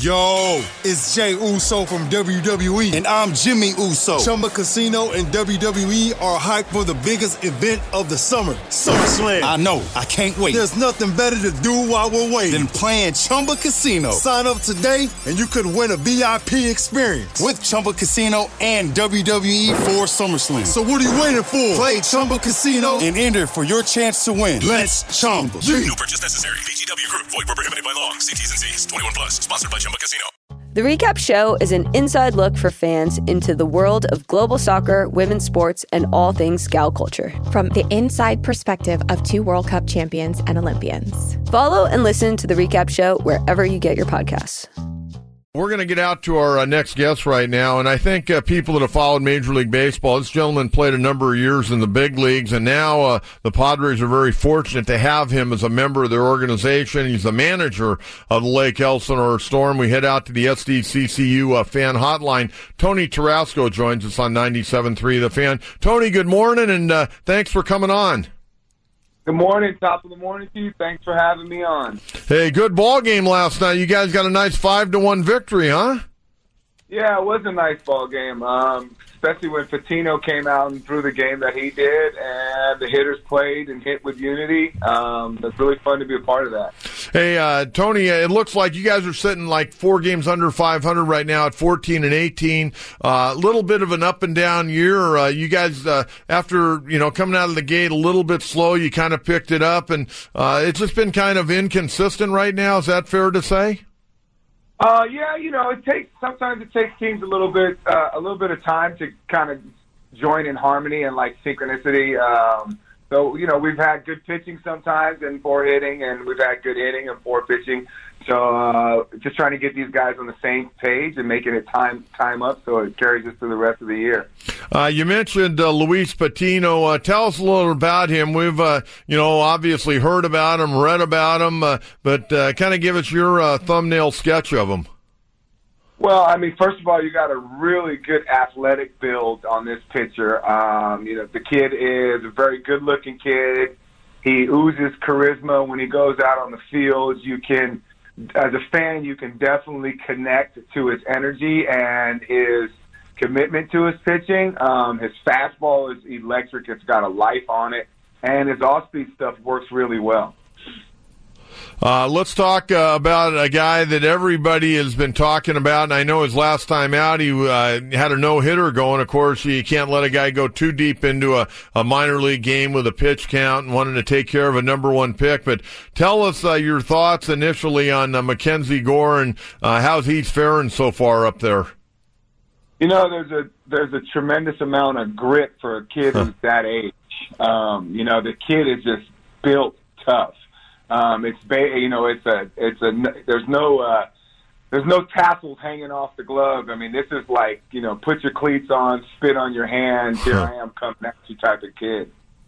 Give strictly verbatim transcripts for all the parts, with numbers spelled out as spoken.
Yo, it's Jay Uso from W W E. And I'm Jimmy Uso. Chumba Casino and W W E are hyped for the biggest event of the summer, SummerSlam. I know. I can't wait. There's nothing better to do while we're waiting than playing Chumba Casino. Sign up today and you could win a V I P experience with Chumba Casino and W W E for SummerSlam. So what are you waiting for? Play Chumba Casino and enter for your chance to win. Let's Chumba. No purchase necessary. V G W Group. Void where prohibited by law. See T's and C's. twenty-one plus. Sponsored by Chumba Casino. The Recap Show is an inside look for fans into the world of global soccer, women's sports, and all things gal culture. From the inside perspective of two World Cup champions and Olympians. Follow and listen to The Recap Show wherever you get your podcasts. We're going to get out to our uh, next guest right now, and I think uh, people that have followed Major League Baseball, this gentleman played a number of years in the big leagues, and now uh, the Padres are very fortunate to have him as a member of their organization. He's the manager of the Lake Elsinore Storm. We head out to the S D C C U uh, fan hotline. Tony Tarasco joins us on ninety-seven point three The Fan. Tony, good morning, and uh, thanks for coming on. Good morning. Top of the morning to you. Thanks for having me on. Hey, good ball game last night. You guys got a nice five to one victory, huh? Yeah, it was a nice ball game, um, especially when Patino came out and threw the game that he did, and the hitters played and hit with unity. Um, it's really fun to be a part of that. Hey, uh, Tony, it looks like you guys are sitting like four games under five hundred right now at fourteen and eighteen. A uh, little bit of an up and down year. Uh, you guys, uh, after you know coming out of the gate a little bit slow, you kind of picked it up, and uh, it's just been kind of inconsistent right now. Is that fair to say? Uh, yeah, you know, it takes sometimes it takes teams a little bit uh, a little bit of time to kind of join in harmony and like synchronicity. Um, so you know, we've had good pitching sometimes and poor hitting, and we've had good hitting and poor pitching. So uh, just trying to get these guys on the same page and making it time time up so it carries us through the rest of the year. Uh, you mentioned uh, Luis Patino. Uh, tell us a little about him. We've, uh, you know, obviously heard about him, read about him, uh, but uh, kind of give us your uh, thumbnail sketch of him. Well, I mean, first of all, you got a really good athletic build on this pitcher. Um, you know, the kid is a very good-looking kid. He oozes charisma when he goes out on the field. You can, as a fan, you can definitely connect to his energy and his commitment to his pitching. Um, his fastball is electric. It's got a life on it. And his off-speed stuff works really well. Uh, let's talk uh, about a guy that everybody has been talking about, and I know his last time out he uh, had a no-hitter going. Of course, you can't let a guy go too deep into a, a minor league game with a pitch count and wanting to take care of a number one pick. But tell us uh, your thoughts initially on uh, Mackenzie Gore and uh, how's he faring so far up there. You know, there's a there's a tremendous amount of grit for a kid who's that age. Um, you know, the kid is just built tough. Um, it's ba- you know it's a it's a there's no uh, there's no tassels hanging off the glove. I mean, this is like, you know, put your cleats on, spit on your hand, here I am coming at you type of kid.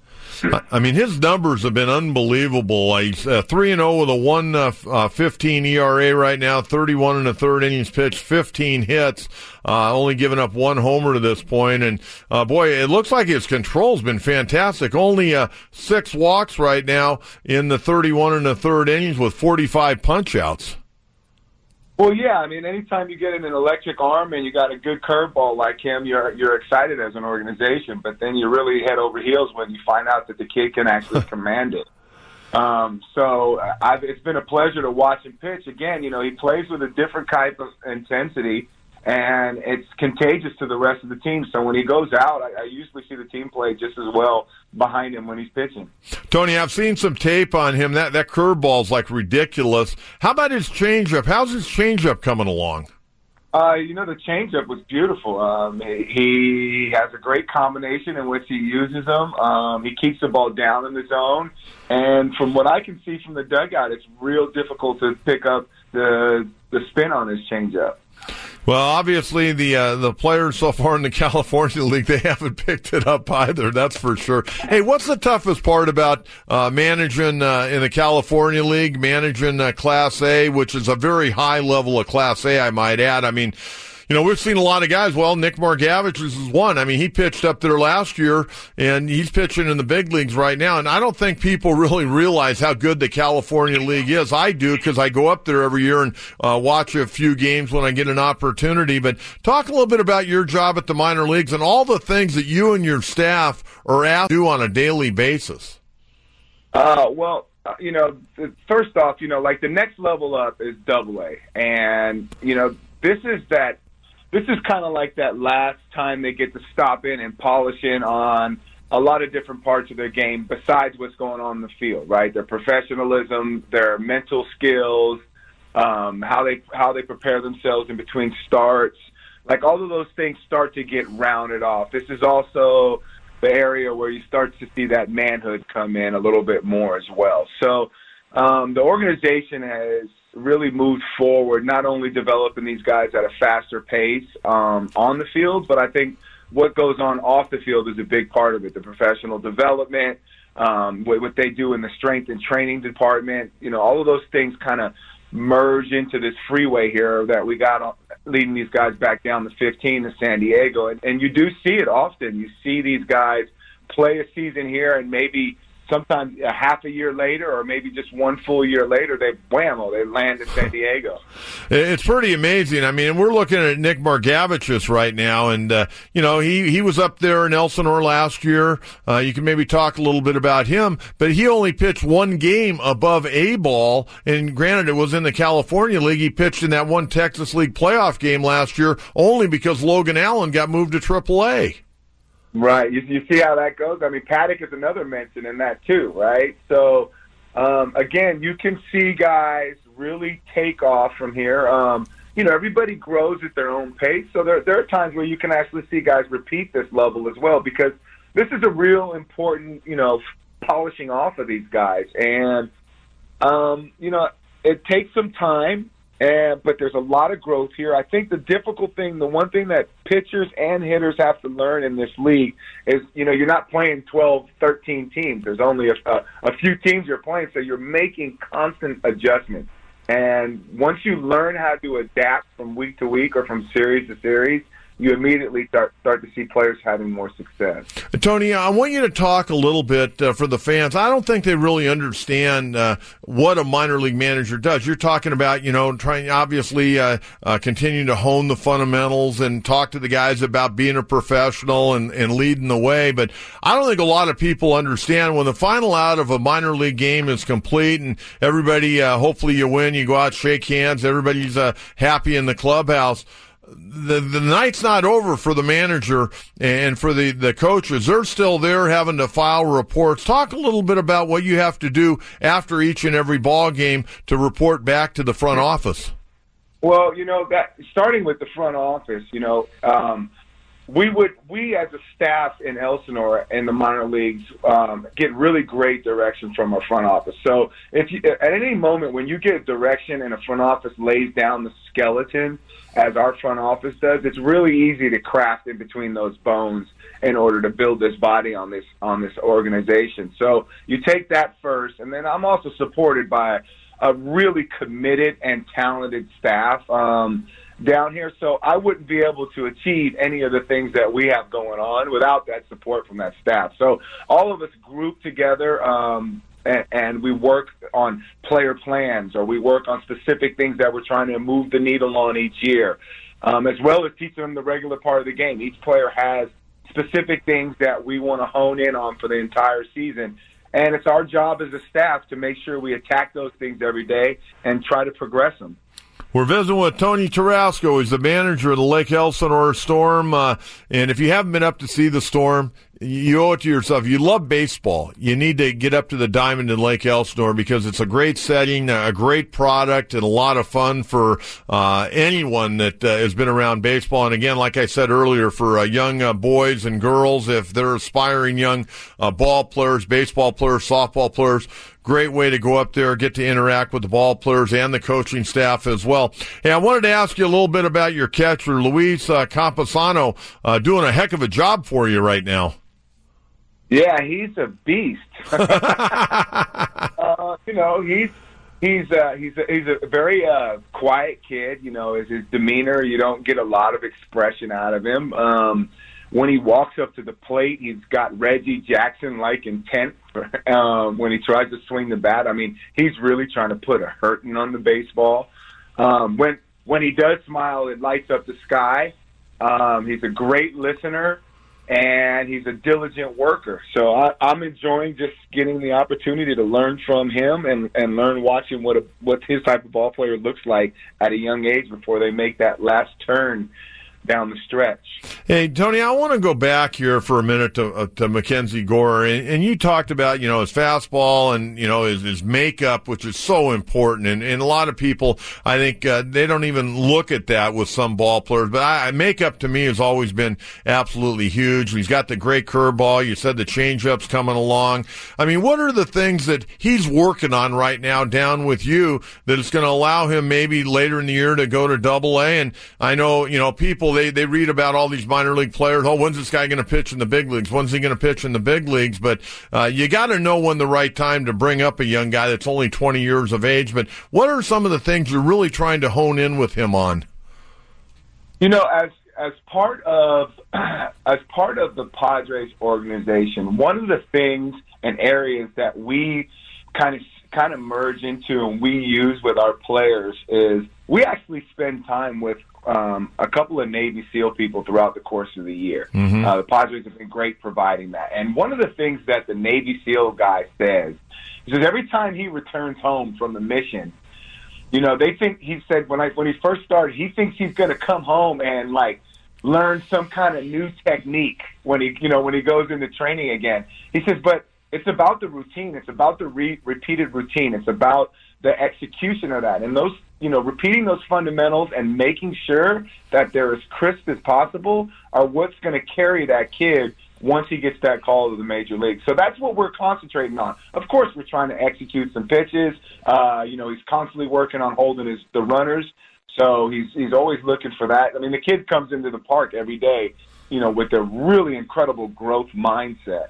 I mean, his numbers have been unbelievable. He's uh, three and zero with a one fifteen E R A right now, thirty-one and a third innings pitched, fifteen hits, uh, only giving up one homer to this point. And uh, boy, it looks like his control's been fantastic. Only uh, six walks right now in the thirty-one and a third innings with forty-five punch-outs. Well, yeah, I mean, anytime you get an electric arm and you got a good curveball like him, you're you're excited as an organization. But then you really head over heels when you find out that the kid can actually command it. Um, so I've, it's been a pleasure to watch him pitch. Again, you know, he plays with a different type of intensity, and it's contagious to the rest of the team. So when he goes out, I, I usually see the team play just as well behind him when he's pitching. Tony, I've seen some tape on him. That that curveball's like ridiculous. How about his changeup? How's his changeup coming along? Uh, you know, the changeup was beautiful. Um, he has a great combination in which he uses them. Um, he keeps the ball down in the zone. And from what I can see from the dugout, it's real difficult to pick up the the spin on his changeup. Well, obviously, the uh, the players so far in the California League, they haven't picked it up either, that's for sure. Hey, what's the toughest part about uh, managing uh, in the California League, managing uh, Class A, which is a very high level of Class A, I might add? I mean, you know, we've seen a lot of guys. Well, Nick Margevich is one. I mean, he pitched up there last year, and he's pitching in the big leagues right now. And I don't think people really realize how good the California League is. I do, because I go up there every year and uh, watch a few games when I get an opportunity. But talk a little bit about your job at the minor leagues and all the things that you and your staff are asked to do on a daily basis. Uh, well, you know, first off, you know, like the next level up is Double A, and you know, this is that. This is kind of like that last time they get to stop in and polish in on a lot of different parts of their game besides what's going on in the field, right? Their professionalism, their mental skills, um, how they how they prepare themselves in between starts, like all of those things start to get rounded off. This is also the area where you start to see that manhood come in a little bit more as well. So um, the organization has really moved forward, not only developing these guys at a faster pace um, on the field, but I think what goes on off the field is a big part of it. The professional development, um, what, what they do in the strength and training department, you know, all of those things kind of merge into this freeway here that we got on, leading these guys back down the fifteen to San Diego. And, and you do see it often. You see these guys play a season here, and maybe sometimes a half a year later, or maybe just one full year later, they whammo, they land in San Diego. It's pretty amazing. I mean, we're looking at Nick Margevich right now, and uh, you know, he he was up there in Elsinore last year. Uh, you can maybe talk a little bit about him, but he only pitched one game above A ball, and granted, it was in the California League. He pitched in that one Texas League playoff game last year, only because Logan Allen got moved to Triple A. Right. You, you see how that goes? I mean, Paddock is another mention in that too, right? So, um, again, you can see guys really take off from here. Um, you know, everybody grows at their own pace, so there, there are times where you can actually see guys repeat this level as well, because this is a real important, you know, polishing off of these guys. And, um, you know, it takes some time. And, but there's a lot of growth here. I think the difficult thing, the one thing that pitchers and hitters have to learn in this league is, you know, you're not playing twelve, thirteen teams. There's only a, a, a few teams you're playing, so you're making constant adjustments. And once you learn how to adapt from week to week or from series to series, you immediately start start to see players having more success. Tony, I want you to talk a little bit uh, for the fans. I don't think they really understand uh, what a minor league manager does. You're talking about, you know, trying obviously uh, uh, continuing to hone the fundamentals and talk to the guys about being a professional and, and leading the way. But I don't think a lot of people understand when the final out of a minor league game is complete and everybody, uh, hopefully you win, you go out, shake hands, everybody's uh, happy in the clubhouse. The the night's not over for the manager and for the, the coaches. They're still there having to file reports. Talk a little bit about what you have to do after each and every ball game to report back to the front office. Well, you know, that starting with the front office, you know, um, we would we as a staff in Elsinore in the minor leagues um, get really great direction from our front office. So if you, at any moment when you get direction and a front office lays down the skeleton, as our front office does, it's really easy to craft in between those bones in order to build this body on this on this organization. So you take that first, and then I'm also supported by a really committed and talented staff um, down here. So I wouldn't be able to achieve any of the things that we have going on without that support from that staff. So all of us group together, um, and, and we work on player plans, or we work on specific things that we're trying to move the needle on each year, um, as well as teach them the regular part of the game. Each player has specific things that we want to hone in on for the entire season. And it's our job as a staff to make sure we attack those things every day and try to progress them. We're visiting with Tony Tarasco. He's the manager of the Lake Elsinore Storm. Uh, and if you haven't been up to see the Storm, you owe it to yourself. You love baseball. You need to get up to the Diamond in Lake Elsinore because it's a great setting, a great product, and a lot of fun for uh, anyone that uh, has been around baseball. And again, like I said earlier, for uh, young uh, boys and girls, if they're aspiring young uh, ball players, baseball players, softball players, great way to go up there, get to interact with the ball players and the coaching staff as well. Hey, I wanted to ask you a little bit about your catcher, Luis uh, Campusano, uh, doing a heck of a job for you right now. Yeah, he's a beast. uh, you know, he's He's uh, he's a, he's a very uh, quiet kid. You know, his, his demeanor, you don't get a lot of expression out of him. Um, when he walks up to the plate, he's got Reggie Jackson-like intent um, when he tries to swing the bat. I mean, he's really trying to put a hurting on the baseball. Um, when when he does smile, it lights up the sky. Um, he's a great listener, and he's a diligent worker. So I, I'm enjoying just getting the opportunity to learn from him and, and learn watching what a, what his type of ball player looks like at a young age before they make that last turn down the stretch. Hey, Tony, I want to go back here for a minute to, uh, to Mackenzie Gore. And, and you talked about, you know, his fastball and, you know, his, his makeup, which is so important. And, and a lot of people, I think, uh, they don't even look at that with some ball players. But I, makeup to me has always been absolutely huge. He's got the great curveball. You said the changeup's coming along. I mean, what are the things that he's working on right now down with you that is going to allow him maybe later in the year to go to Double A? And I know, you know, people, They, they read about all these minor league players. Oh, when's this guy going to pitch in the big leagues? When's he going to pitch in the big leagues? But uh, you got to know when the right time to bring up a young guy that's only twenty years of age. But what are some of the things you're really trying to hone in with him on? You know, as as part of as part of the Padres organization, one of the things and areas that we kind of kind of merge into and we use with our players is we actually spend time with um, a couple of Navy SEAL people throughout the course of the year. Mm-hmm. Uh, the Padres have been great providing that. And one of the things that the Navy SEAL guy says is that every time he returns home from the mission, you know, they think, he said when I when he first started, he thinks he's going to come home and, like, learn some kind of new technique when he, you know, when he goes into training again. He says, but it's about the routine. It's about the re- repeated routine. It's about the execution of that. And those, you know, repeating those fundamentals and making sure that they're as crisp as possible are what's going to carry that kid once he gets that call to the major league. So that's what we're concentrating on. Of course, we're trying to execute some pitches. Uh, you know, he's constantly working on holding his the runners. So he's he's always looking for that. I mean, the kid comes into the park every day, you know, with a really incredible growth mindset.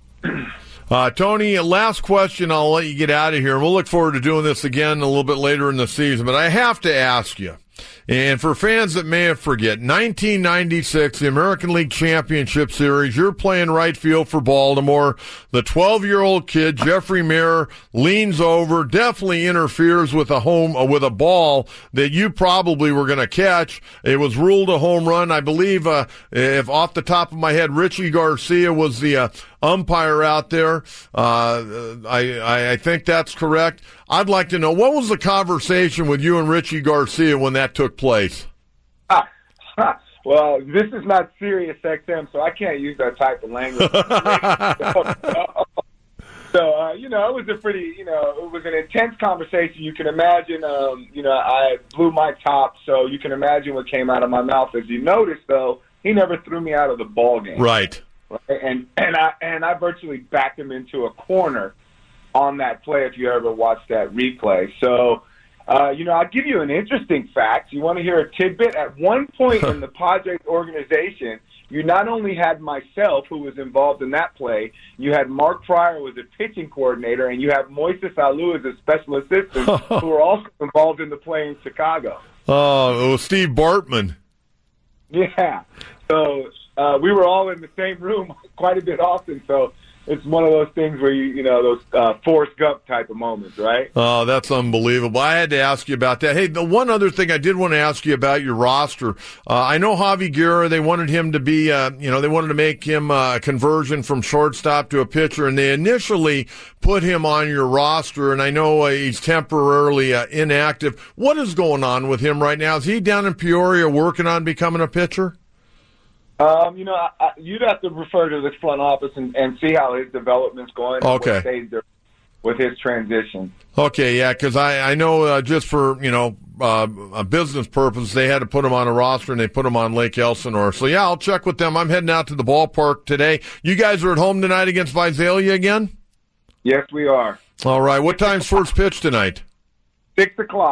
Uh, Tony, last question. I'll let you get out of here. We'll look forward to doing this again a little bit later in the season. But I have to ask you, and for fans that may have forget, nineteen ninety-six, the American League Championship Series, you're playing right field for Baltimore. The twelve-year-old kid, Jeffrey Maier, leans over, definitely interferes with a home uh, with a ball that you probably were going to catch. It was ruled a home run. I believe, uh, if off the top of my head, Richie Garcia was the uh, umpire out there. Uh, I, I think that's correct. I'd like to know, what was the conversation with you and Richie Garcia when that took place? Ah, ah, well, this is not Sirius X M, so I can't use that type of language. so, so uh, you know, it was a pretty, you know, it was an intense conversation. You can imagine, um, you know, I blew my top, so you can imagine what came out of my mouth. As you noticed, though, he never threw me out of the ball game. Right. And and I and I virtually backed him into a corner on that play if you ever watched that replay. So, uh, you know, I'll give you an interesting fact. You want to hear a tidbit? At one point in the Padres organization, you not only had myself, who was involved in that play, you had Mark Pryor, who was a pitching coordinator, and you have Moises Alou as a special assistant, who were also involved in the play in Chicago. Oh, it was Steve Bartman. Yeah. So uh, we were all in the same room quite a bit often, so it's one of those things where, you you know, those uh, Forrest Gump type of moments, right? Oh, that's unbelievable. I had to ask you about that. Hey, the one other thing I did want to ask you about your roster. Uh, I know Javi Guerra, they wanted him to be, uh, you know, they wanted to make him uh, a conversion from shortstop to a pitcher, and they initially put him on your roster, and I know uh, he's temporarily uh, inactive. What is going on with him right now? Is he down in Peoria working on becoming a pitcher? Um, you know, I, I, you'd have to refer to the front office and, and see how his development's going. Okay. What stage they're with his transition. Okay, yeah, because I, I know uh, just for, you know, uh, a business purpose, they had to put him on a roster, and they put him on Lake Elsinore. So, yeah, I'll check with them. I'm heading out to the ballpark today. You guys are at home tonight against Visalia again? Yes, we are. All right. What time's first pitch tonight? Six o'clock.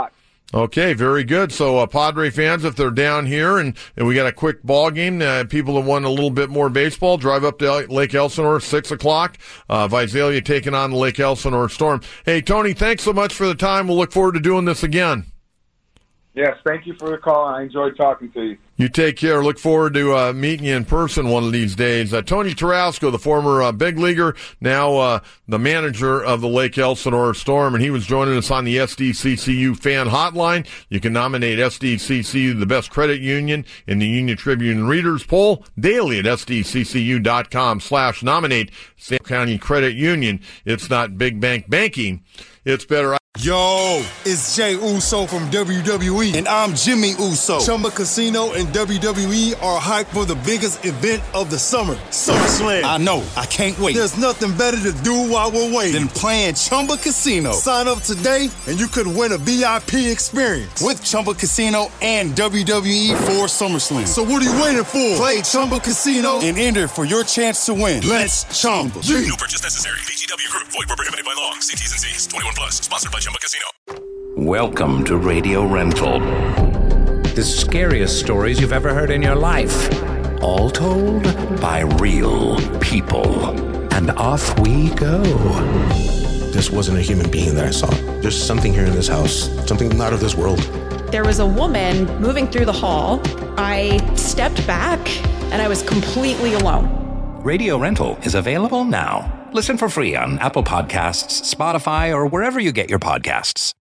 Okay, very good. So, uh, Padre fans, if they're down here and, and we got a quick ball game, uh, people that want a little bit more baseball, drive up to El- Lake Elsinore, six o'clock. Uh, Visalia taking on the Lake Elsinore Storm. Hey, Tony, thanks so much for the time. We'll look forward to doing this again. Yes, thank you for the call. I enjoyed talking to you. You take care. Look forward to uh, meeting you in person one of these days. Uh, Tony Tarasco, the former uh, big leaguer, now uh, the manager of the Lake Elsinore Storm, and he was joining us on the S D C C U fan hotline. You can nominate S D C C U the best credit union in the Union Tribune Readers Poll daily at sdccu.com slash nominate Sam County Credit Union. It's not big bank banking. It's better. Yo, it's Jay Uso from W W E. And I'm Jimmy Uso. Chumba Casino and W W E are hyped for the biggest event of the summer, SummerSlam. I know. I can't wait. There's nothing better to do while we're waiting Than playing Chumba Casino. Sign up today and you could win a V I P experience With Chumba Casino and W W E for SummerSlam. So what are you waiting for? Play Chumba Casino and enter for your chance to win. Let's Chumba. No purchase necessary. V G W Group. Void where prohibited by law. See T's and C's. twenty-one plus. Sponsored by Chumba Casino. Welcome to Radio Rental. The scariest stories you've ever heard in your life. All told by real people. And off we go. This wasn't a human being that I saw. There's something here in this house, something not of this world. There was a woman moving through the hall. I stepped back and I was completely alone. Radio Rental is available now. Listen for free on Apple Podcasts, Spotify, or wherever you get your podcasts.